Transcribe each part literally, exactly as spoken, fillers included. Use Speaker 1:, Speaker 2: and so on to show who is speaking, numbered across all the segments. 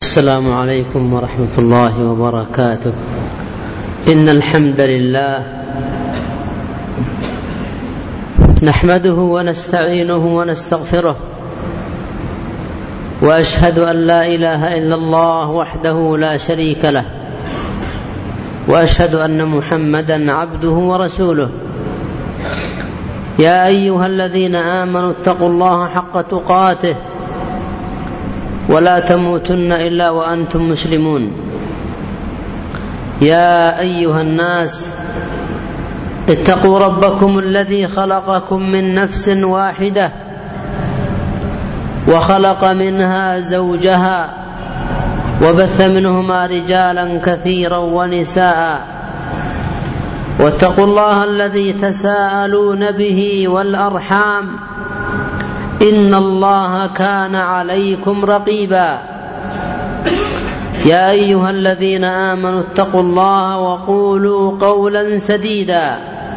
Speaker 1: السلام عليكم ورحمة الله وبركاته. إن الحمد لله نحمده ونستعينه ونستغفره، وأشهد أن لا إله إلا الله وحده لا شريك له، وأشهد أن محمدا عبده ورسوله. يا أيها الذين آمنوا اتقوا الله حق تقاته ولا تموتن إلا وأنتم مسلمون. يا أيها الناس اتقوا ربكم الذي خلقكم من نفس واحدة وخلق منها زوجها وبث منهما رجالا كثيرا ونساء، واتقوا الله الذي تساءلون به والأرحام إن الله كان عليكم رقيبا. يا أيها الذين آمنوا اتقوا الله وقولوا قولا سديدا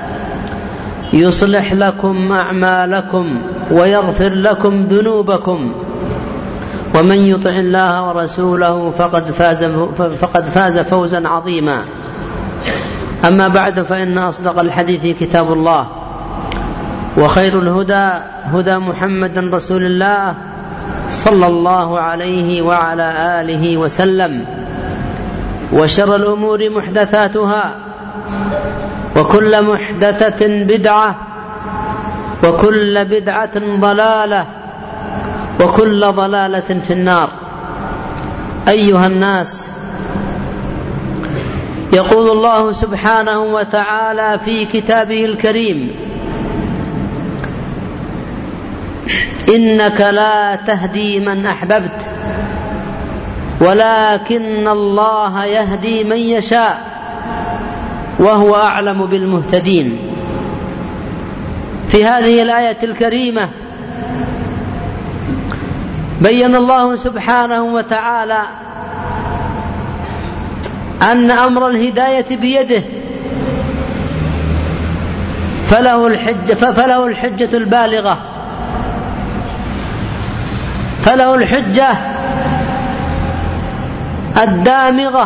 Speaker 1: يصلح لكم أعمالكم ويغفر لكم ذنوبكم، ومن يطع الله ورسوله فقد فاز, فقد فاز فوزا عظيما. أما بعد، فإن أصدق الحديث كتاب الله، وخير الهدى هدى محمد رسول الله صلى الله عليه وعلى آله وسلم، وشر الأمور محدثاتها، وكل محدثة بدعة، وكل بدعة ضلالة، وكل ضلالة في النار. أيها الناس، يقول الله سبحانه وتعالى في كتابه الكريم: إنك لا تهدي من أحببت ولكن الله يهدي من يشاء وهو أعلم بالمهتدين. في هذه الآية الكريمة بين الله سبحانه وتعالى أن أمر الهداية بيده، فله الحجة, فله الحجة البالغة فله الحجة الدامغة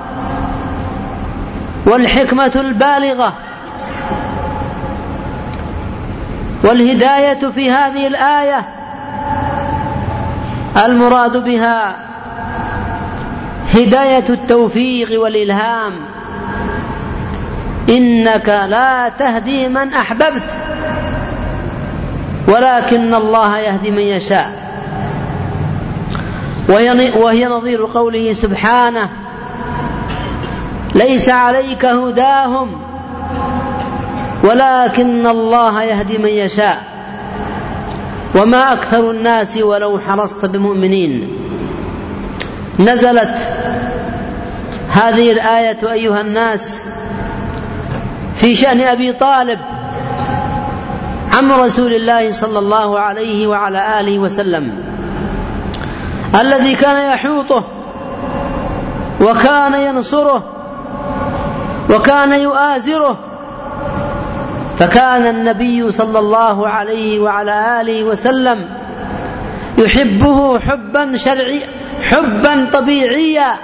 Speaker 1: والحكمة البالغة. والهداية في هذه الآية المراد بها هداية التوفيق والإلهام. إنك لا تهدي من أحببت ولكن الله يهدي من يشاء، وهي نظير قوله سبحانه: ليس عليك هداهم ولكن الله يهدي من يشاء وما أكثر الناس ولو حرصت بمؤمنين. نزلت هذه الآية أيها الناس في شأن أبي طالب عم رسول الله صلى الله عليه وعلى آله وسلم، الذي كان يحوطه وكان ينصره وكان يؤازره. فكان النبي صلى الله عليه وعلى آله وسلم يحبه حبا شرعي حبا طبيعيا،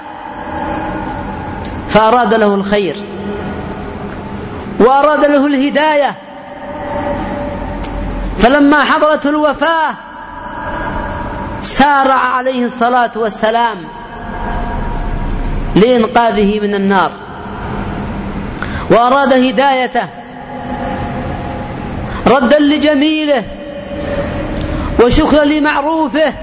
Speaker 1: فأراد له الخير وأراد له الهداية. فلما حضرته الوفاة سارع عليه الصلاة والسلام لإنقاذه من النار، وأراد هدايته ردا لجميله وشكرا لمعروفه.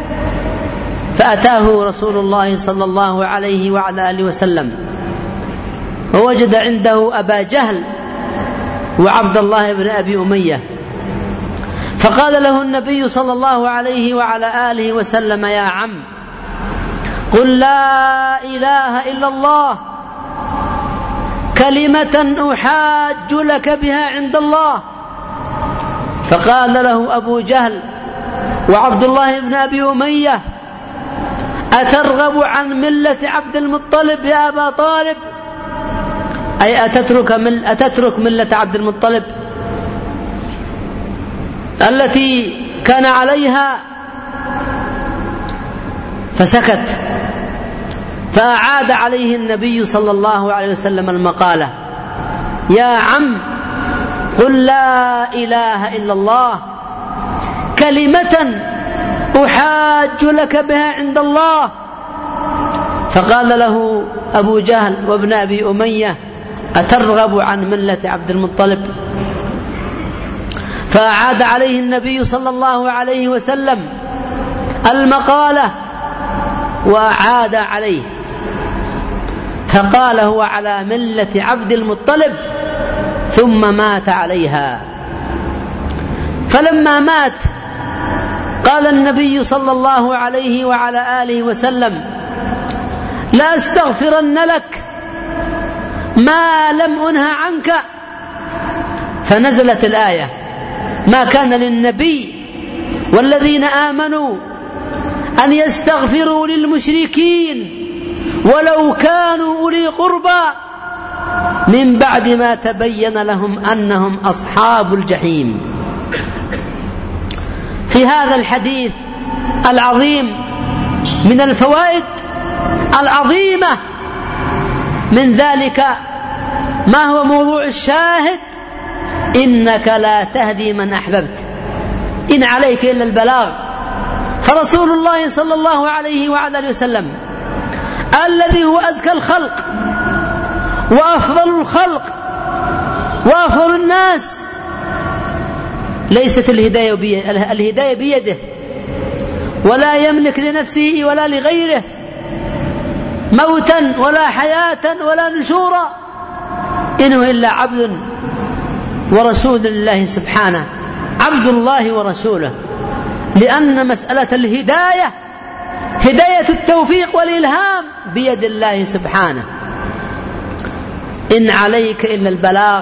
Speaker 1: فأتاه رسول الله صلى الله عليه وعلى آله وسلم ووجد عنده أبا جهل وعبد الله بن أبي أمية، فقال له النبي صلى الله عليه وعلى آله وسلم: يا عم، قل لا إله إلا الله كلمة أحاج لك بها عند الله. فقال له أبو جهل وعبد الله بن أبي أمية: أترغب عن ملة عبد المطلب يا أبا طالب؟ أي أتترك, مل أتترك ملة عبد المطلب التي كان عليها؟ فسكت فأعاد عليه النبي صلى الله عليه وسلم المقالة: يا عم قل لا إله إلا الله كلمة أحاج لك بها عند الله. فقال له أبو جهل وابن أبي أمية: أترغب عن ملة عبد المطلب؟ فأعاد عليه النبي صلى الله عليه وسلم المقالة وأعاد عليه، فقال: هو على ملة عبد المطلب، ثم مات عليها. فلما مات قال النبي صلى الله عليه وعلى آله وسلم: لا أستغفرن لك ما لم أنه عنك. فنزلت الآية: ما كان للنبي والذين آمنوا أن يستغفروا للمشركين ولو كانوا أولي قربى من بعد ما تبين لهم أنهم أصحاب الجحيم. في هذا الحديث العظيم من الفوائد العظيمة، من ذلك ما هو موضوع الشاهد: إنك لا تهدي من أحببت، إن عليك إلا البلاغ. فرسول الله صلى الله عليه وعلى آله وسلم الذي هو أزكى الخلق وأفضل الخلق وأفضل الناس، ليست الهداية بيده, الهداية بيده، ولا يملك لنفسه ولا لغيره موتا ولا حياة ولا نشورا، إنه إلا عبد ورسول الله سبحانه، عبد الله ورسوله. لأن مسألة الهداية هداية التوفيق والإلهام بيد الله سبحانه. إن عليك إلا البلاغ.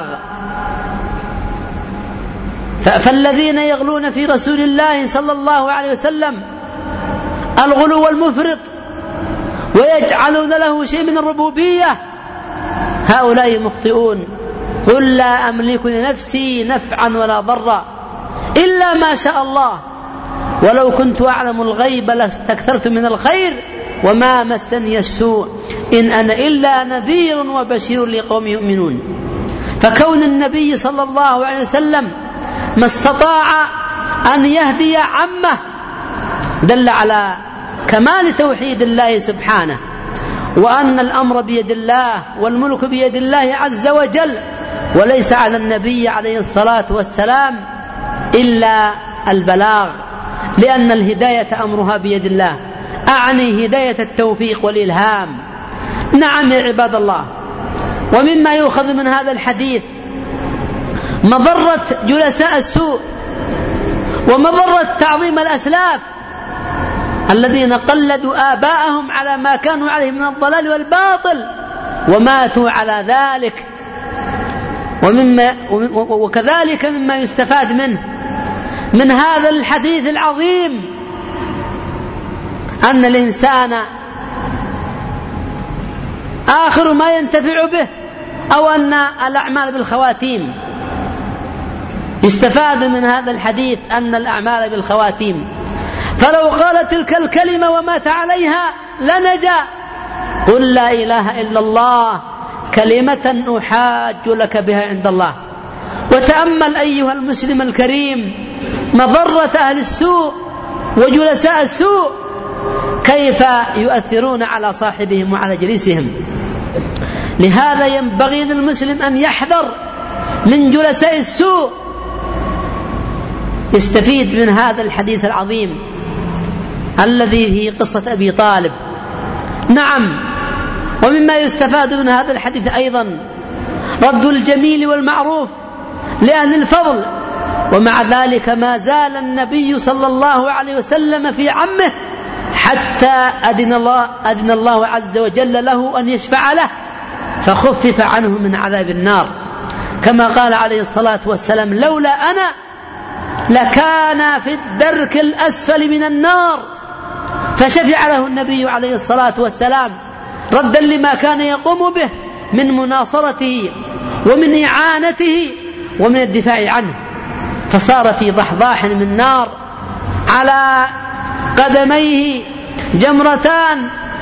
Speaker 1: فالذين يغلون في رسول الله صلى الله عليه وسلم الغلو المفرط ويجعلون له شيء من الربوبية، هؤلاء مخطئون. قل لا أملك لنفسي نفعا ولا ضرا إلا ما شاء الله، ولو كنت أعلم الغيب لاستكثرت من الخير وما مسني السوء إن أنا إلا نذير وبشير لقوم يؤمنون. فكون النبي صلى الله عليه وسلم ما استطاع أن يهدي عمه دل على كمال توحيد الله سبحانه، وأن الأمر بيد الله والملك بيد الله عز وجل، وليس على النبي عليه الصلاة والسلام إلا البلاغ، لأن الهداية أمرها بيد الله، أعني هداية التوفيق والإلهام. نعم يا عباد الله، ومما يؤخذ من هذا الحديث مضرة جلساء السوء ومضرة تعظيم الأسلاف الذين قلدوا آباءهم على ما كانوا عليه من الضلال والباطل وماتوا على ذلك. ومما وكذلك مما يستفاد منه من هذا الحديث العظيم أن الإنسان آخر ما ينتفع به، أو أن الأعمال بالخواتيم. يستفاد من هذا الحديث أن الأعمال بالخواتيم، فلو قال تلك الكلمة ومات عليها لنجا. قل لا إله إلا الله كلمة أحاج لك بها عند الله. وتأمل أيها المسلم الكريم مضرة أهل السوء وجلساء السوء كيف يؤثرون على صاحبهم وعلى جليسهم. لهذا ينبغي للمسلم أن يحذر من جلساء السوء. يستفيد من هذا الحديث العظيم الذي فيه قصة أبي طالب. نعم، ومما يستفاد من هذا الحديث أيضا رد الجميل والمعروف لأهل الفضل، ومع ذلك ما زال النبي صلى الله عليه وسلم في عمه حتى أذن الله, أذن الله عز وجل له أن يشفع له فخفف عنه من عذاب النار، كما قال عليه الصلاة والسلام: لولا أنا لكان في الدرك الأسفل من النار. فشفع له النبي عليه الصلاة والسلام ردا لما كان يقوم به من مناصرته ومن إعانته ومن الدفاع عنه، فصار في ضحضاح من نار على قدميه جمرتان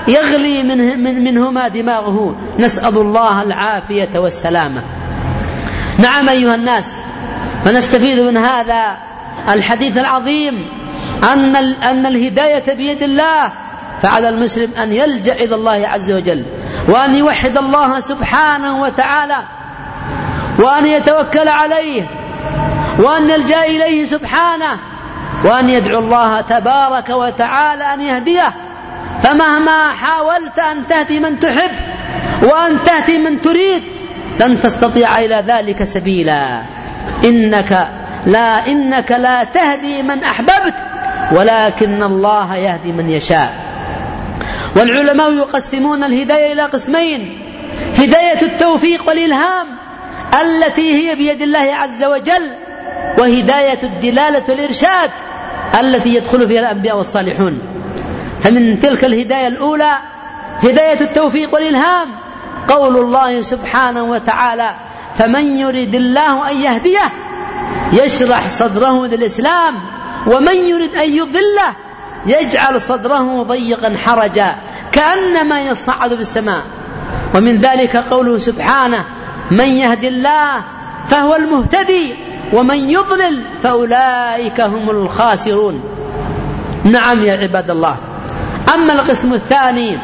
Speaker 1: يغلي منه من منهما دماغه، نسأل الله العافية والسلامة. نعم أيها الناس، فنستفيد من هذا الحديث العظيم أن أن الهداية بيد الله، فعلى المسلم أن يلجأ إلى الله عز وجل، وأن يوحد الله سبحانه وتعالى، وأن يتوكل عليه، وأن يلجأ إليه سبحانه، وأن يدعو الله تبارك وتعالى أن يهديه. فمهما حاولت أن تهدي من تحب وأن تهدي من تريد لن تستطيع إلى ذلك سبيلا. إنك لا إنك لا تهدي من أحببت ولكن الله يهدي من يشاء. والعلماء يقسمون الهداية إلى قسمين: هداية التوفيق والإلهام التي هي بيد الله عز وجل، وهداية الدلالة والإرشاد التي يدخل فيها الأنبياء والصالحون. فمن تلك الهداية الأولى هداية التوفيق والإلهام، قول الله سبحانه وتعالى: فمن يريد الله أن يهديه يشرح صدره للإسلام ومن يريد أن يضله يجعل صدره ضيقا حرجا كأنما يصعد بالسماء. ومن ذلك قوله سبحانه: من يهدي الله فهو المهتدي ومن يضلل فأولئك هم الخاسرون. نعم يا عباد الله. أما القسم الثاني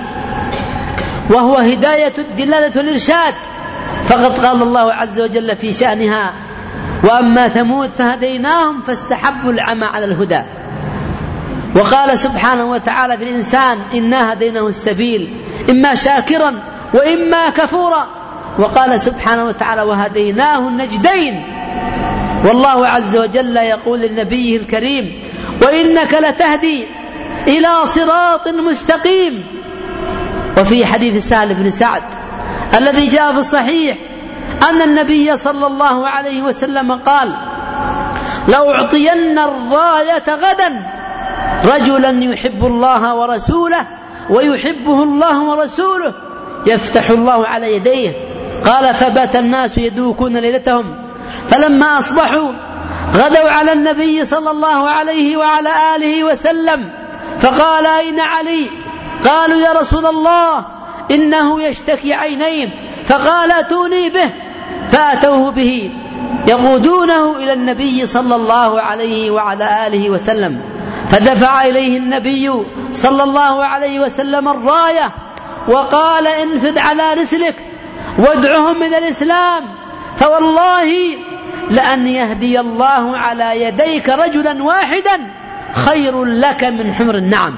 Speaker 1: وهو هداية الدلالة والإرشاد، فقد قال الله عز وجل في شأنها: وأما ثمود فهديناهم فاستحبوا العمى على الهدى. وقال سبحانه وتعالى في الإنسان: إنا هديناه السبيل إما شاكرا وإما كفورا. وقال سبحانه وتعالى: وهديناه النجدين. والله عز وجل يقول لنبيه الكريم: وإنك لتهدي إلى صراط مستقيم. وفي حديث سهل بن سعد الذي جاء في الصحيح أن النبي صلى الله عليه وسلم قال: لأعطين الراية غدا رجلا يحب الله ورسوله ويحبه الله ورسوله يفتح الله على يديه. قال: فبات الناس يدوكون ليلتهم، فلما أصبحوا غدوا على النبي صلى الله عليه وعلى آله وسلم فقال: أين علي؟ قالوا: يا رسول الله إنه يشتكي عينيه. فقال: أتوني به. فأتوه به يقودونه إلى النبي صلى الله عليه وعلى آله وسلم، فدفع إليه النبي صلى الله عليه وسلم الراية وقال: انفذ على رسلك وادعهم من الإسلام، فوالله لأن يهدي الله على يديك رجلا واحدا خير لك من حمر النعم.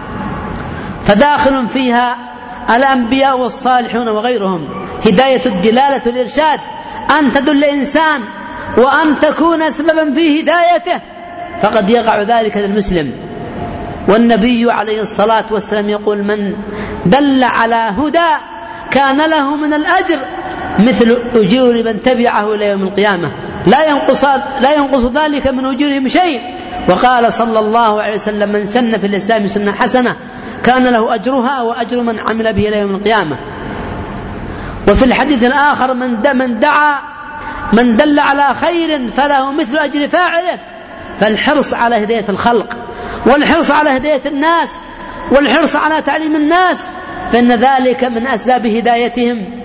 Speaker 1: فداخل فيها الأنبياء والصالحون وغيرهم. هداية الدلالة والإرشاد أن تدل إنسان وأن تكون سببا في هدايته، فقد يقع ذلك للمسلم. والنبي عليه الصلاة والسلام يقول: من دل على هدى كان له من الأجر مثل أجور من تبعه إلى يوم القيامة، لا ينقص, لا ينقص ذلك من أجورهم شيء. وقال صلى الله عليه وسلم: من سن في الإسلام سنة حسنة كان له أجرها وأجر من عمل به إلى يوم القيامة. وفي الحديث الآخر: من دعا من دل على خير فله مثل أجر فاعله. فالحرص على هداية الخلق والحرص على هداية الناس والحرص على تعليم الناس، فإن ذلك من أسباب هدايتهم.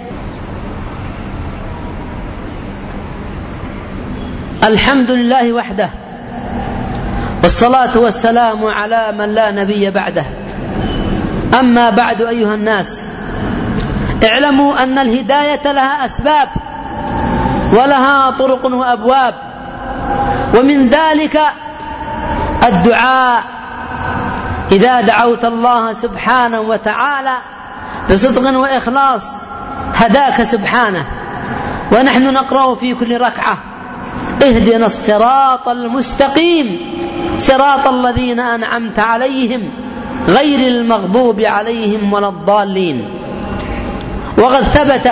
Speaker 1: الحمد لله وحده، والصلاة والسلام على من لا نبي بعده. أما بعد أيها الناس، اعلموا أن الهداية لها أسباب ولها طرق وأبواب، ومن ذلك الدعاء. إذا دعوت الله سبحانه وتعالى بصدق وإخلاص هداك سبحانه. ونحن نقرأ في كل ركعة: اهدنا الصراط المستقيم صراط الذين أنعمت عليهم غير المغضوب عليهم ولا الضالين. وقد ثبت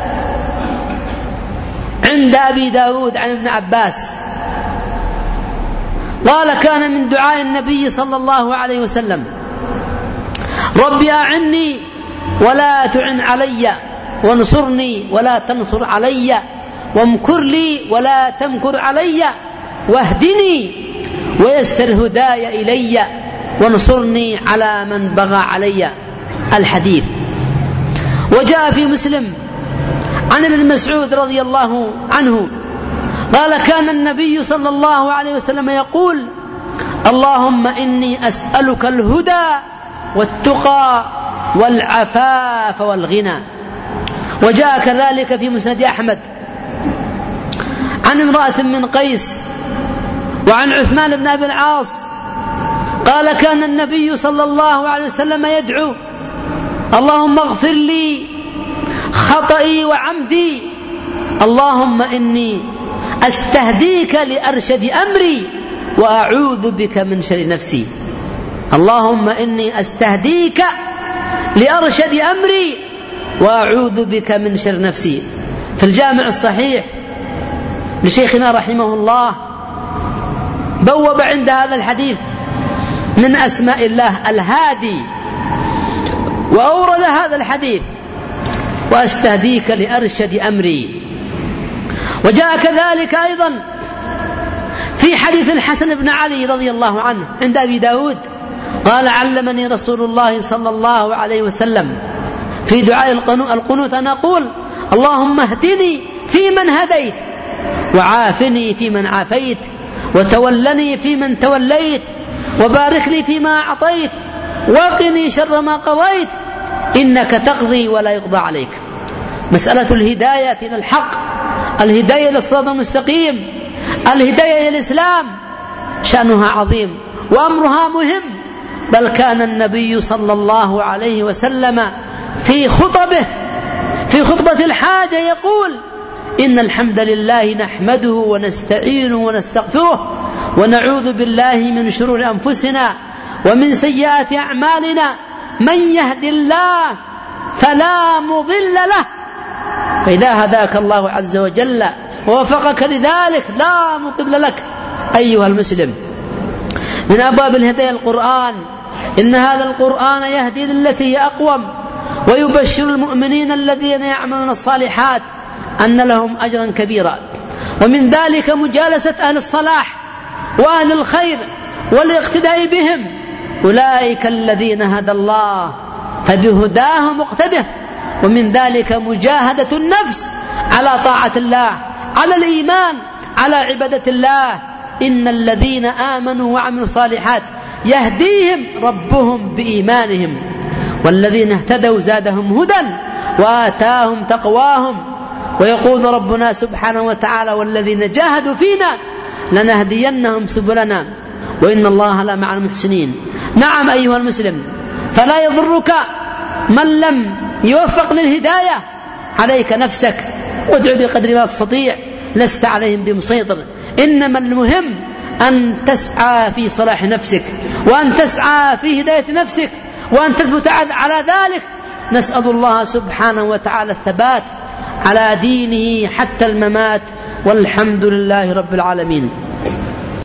Speaker 1: عند أبي داود عن ابن عباس قال: كان من دعاء النبي صلى الله عليه وسلم: ربي أعني ولا تعن علي، وانصرني ولا تنصر علي، وامكر لي ولا تمكر علي، واهدني ويسر هداي إلي، وانصرني على من بغى علي. الحديث. وجاء في مسلم عن ابن مسعود رضي الله عنه قال كان النبي صلى الله عليه وسلم يقول اللهم إني أسألك الهدى والتقى والعفاف والغنى. وجاء كذلك في مسند أحمد عن امرأة من قيس وعن عثمان بن أبي العاص قال كان النبي صلى الله عليه وسلم يدعو اللهم اغفر لي خطئي وعمدي اللهم إني أستهديك لأرشد أمري وأعوذ بك من شر نفسي. اللهم إني أستهديك لأرشد أمري وأعوذ بك من شر نفسي. في الجامع الصحيح لشيخنا رحمه الله بوب عند هذا الحديث من أسماء الله الهادي، وأورد هذا الحديث وأستهديك لأرشد أمري. وجاء كذلك أيضا في حديث الحسن بن علي رضي الله عنه عند أبي داود قال علمني رسول الله صلى الله عليه وسلم في دعاء القنوت أن أقول اللهم اهدني في من هديت وعافني في من عافيت وتولني في من توليت وبارك لي فيما أعطيت وقني شر ما قضيت إنك تقضي ولا يقضى عليك. مسألة الهداية إلى الحق، الهداية إلى الصراط المستقيم، الهداية إلى الإسلام شأنها عظيم وأمرها مهم. بل كان النبي صلى الله عليه وسلم في خطبه في خطبة الحاجة يقول إن الحمد لله نحمده ونستعينه ونستغفره ونعوذ بالله من شرور أنفسنا ومن سيئات أعمالنا من يهد الله فلا مضل له فإذا هداك الله عز وجل ووفقك لذلك لا مضل لك. أيها المسلم، من أبواب الهداية القرآن، إن هذا القرآن يهدي للتي هي أقوم ويبشر المؤمنين الذين يعملون الصالحات أن لهم أجرا كبيرا. ومن ذلك مجالسة أهل الصلاح وأهل الخير والاقتداء بهم، أولئك الذين هدى الله فبهداه مقتده. ومن ذلك مجاهدة النفس على طاعة الله، على الإيمان، على عبادة الله. إن الذين آمنوا وعملوا الصالحات يهديهم ربهم بإيمانهم والذين اهتدوا زادهم هدى وآتاهم تقواهم. ويقول ربنا سبحانه وتعالى والذين جاهدوا فينا لنهدينهم سبلنا وإن الله لمع المحسنين. نعم أيها المسلم، فلا يضرك من لم يوفق للهداية، عليك نفسك وادعو بقدر ما تستطيع، لست عليهم بمسيطر. إنما المهم أن تسعى في صلاح نفسك وأن تسعى في هداية نفسك وأن تثبت على ذلك. نسأل الله سبحانه وتعالى الثبات على دينه حتى الممات، والحمد لله رب العالمين.